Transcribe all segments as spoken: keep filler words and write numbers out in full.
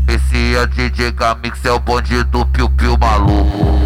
Esse é D J Gamix, é o bonde do Piu Piu maluco.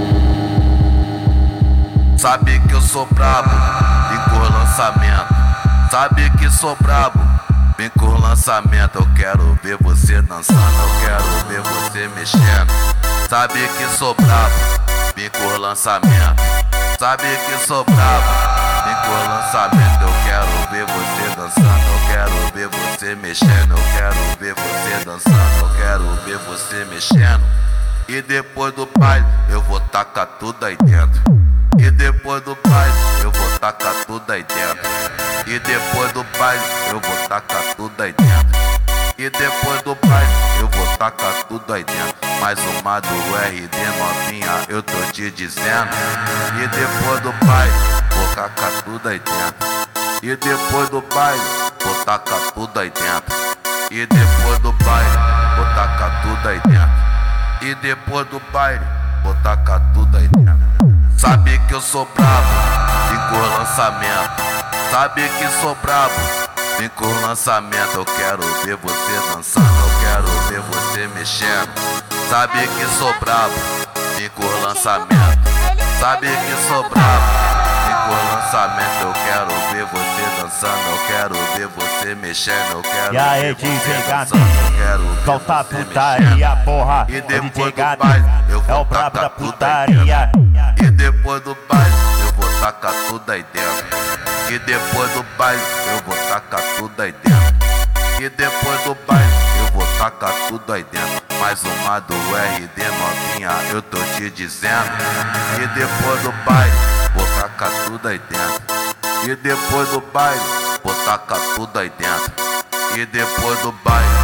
Sabe que eu sou brabo, vem com lançamento. Sabe que sou brabo, vem com lançamento. Eu quero ver você dançando, eu quero ver você mexendo. Sabe que sou brabo, vem com lançamento. Sabe que sou brabo, vem com lançamento. Eu quero ver você dançando, eu quero ver você mexendo. Eu quero ver você dançando, eu quero ver você mexendo. E depois do baile eu vou tacar tudo aí dentro. E depois do baile eu vou tacar tudo aí dentro. E depois do baile eu vou tacar tudo aí dentro. E depois do baile eu vou tacar tudo aí dentro. Mais uma do R D novinha, eu tô te dizendo. E depois do baile vou tacar tudo aí dentro. E depois do baile vou tacar tudo aí dentro. E depois do baile vou tacar tudo aí dentro. E depois do baile vou tacar tudo aí dentro. Sabe que eu sou brabo, vem com lançamento. Sabe que sou brabo, vem com lançamento. Eu quero ver você dançando, eu quero ver você mexendo. Sabe que sou brabo, vem com lançamento. Sabe que sou brabo, vem com lançamento. Eu quero ver você dançando, eu quero ver você mexendo. Eu quero e aí, ver D J você Gamix, dançando, eu quero ver solta você putaria, mexendo. porra. E O D depois J do Gamix baile eu é vou o brabo da tacar tudo aí putaria. dentro. E depois do baile eu vou tacar tudo aí dentro. E depois do baile eu vou tacar tudo aí dentro. E depois do baile eu vou tacar tudo aí dentro. Mais uma do R D novinha, eu tô te dizendo. E depois do baile vou tacar tudo aí dentro. E depois do baile vou tacar tudo aí dentro. E depois do baile